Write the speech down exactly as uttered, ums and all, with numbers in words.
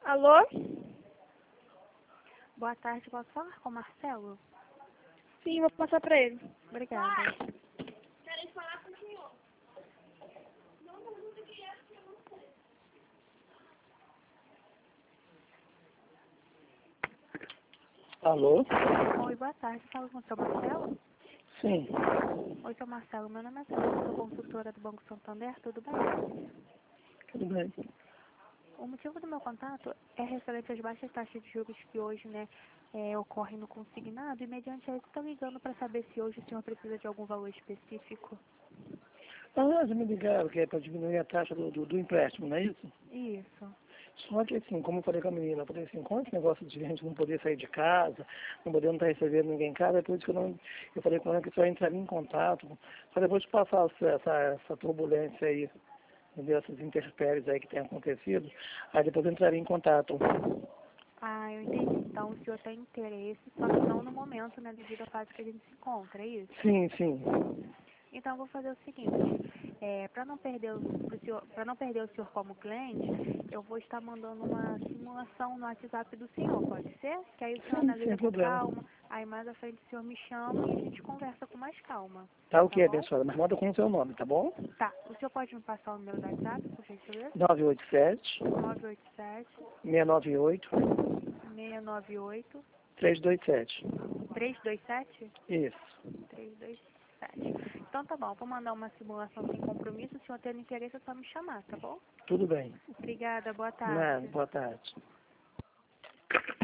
Alô? Boa tarde, posso falar com o Marcelo? Sim, vou passar pra ele. Obrigada. Querem falar com o senhor? Alô? Oi, boa tarde. Fala com o seu Marcelo? Sim. Oi, seu Marcelo. Meu nome é Sandra, sou consultora do Banco Santander. Tudo bem? Tudo bem. O motivo do meu contato é referente às baixas taxas de juros que hoje, né, é, ocorrem no consignado e, mediante isso, estou ligando para saber se hoje o senhor precisa de algum valor específico. Ah, já me ligaram que é para diminuir a taxa do, do, do empréstimo, não é isso? Isso. Só que assim, como eu falei com a menina, eu falei assim, com esse negócio de a gente não poder sair de casa, não poder não estar recebendo ninguém em casa, é por isso que eu não. Eu falei com ela que só entraria em contato, para depois de passar essa, essa, essa turbulência aí, entendeu? Essas intempéries aí que tem acontecido, aí depois eu entraria em contato. Ah, eu entendi. Então, o senhor tem interesse, só que não no momento, né, devido à fase que a gente se encontra, é isso? Sim, sim. Então, eu vou fazer o seguinte, é, para não perder o pro senhor, para não perder o senhor como cliente, eu vou estar mandando uma simulação no WhatsApp do senhor, pode ser? Que aí o senhor Sim, analisa sem com problema. calma, aí mais à frente o senhor me chama e a gente conversa com mais calma, Tá o tá que, bom? abençoada? Mas manda com o seu nome, tá bom? Tá, o senhor pode me passar o número do WhatsApp, por gentileza? nove oito sete, nove oito sete, seis nove oito, seis nove oito, três dois sete. três dois sete? Isso. três dois sete. Então tá bom, vou mandar uma simulação sem compromisso, se o senhor tendo interesse é só me chamar, tá bom? Tudo bem. Obrigada, boa Nada, tarde. boa tarde.